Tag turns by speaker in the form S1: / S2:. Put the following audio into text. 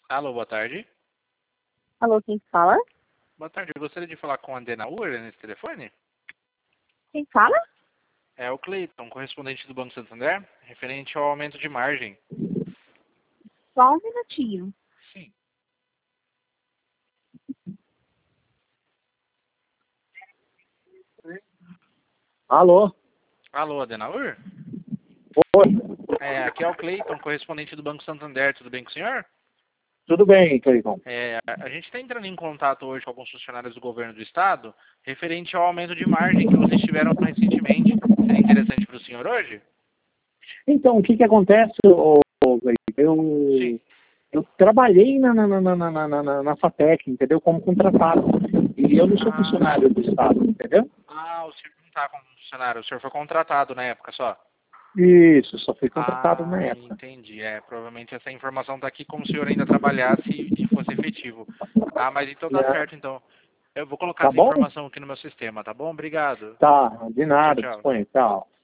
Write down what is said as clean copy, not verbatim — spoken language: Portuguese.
S1: Alô, boa tarde.
S2: Alô, quem fala?
S1: Boa tarde, eu gostaria de falar com a Adenauer nesse telefone.
S2: Quem fala?
S1: É o Cleiton, correspondente do Banco Santander, referente ao aumento de margem.
S2: Só um minutinho.
S1: Sim.
S3: Alô?
S1: Alô, Adenauer?
S3: Oi,
S1: Aqui é o Cleiton, correspondente do Banco Santander, tudo bem com o senhor?
S3: tudo bem, Cleiton?
S1: A gente está entrando em contato hoje com alguns funcionários do governo do estado, referente ao aumento de margem que vocês tiveram recentemente. Seria interessante para o senhor hoje?
S3: Então, o que acontece, Cleiton?
S1: Sim.
S3: Eu trabalhei na FATEC, entendeu? Como contratado. E eu não sou funcionário do Estado, entendeu?
S1: O senhor não está como funcionário, o senhor foi contratado na época só?
S3: Isso, só fui contratado na época.
S1: Entendi. Provavelmente essa informação está aqui como se o senhor ainda trabalhasse e fosse efetivo. Mas então tá certo, então. Eu vou colocar
S3: Tá
S1: essa
S3: bom?
S1: informação aqui no meu sistema, tá bom? Obrigado.
S3: Tá, de nada,
S1: Tchau, tchau.
S3: disponha, tchau.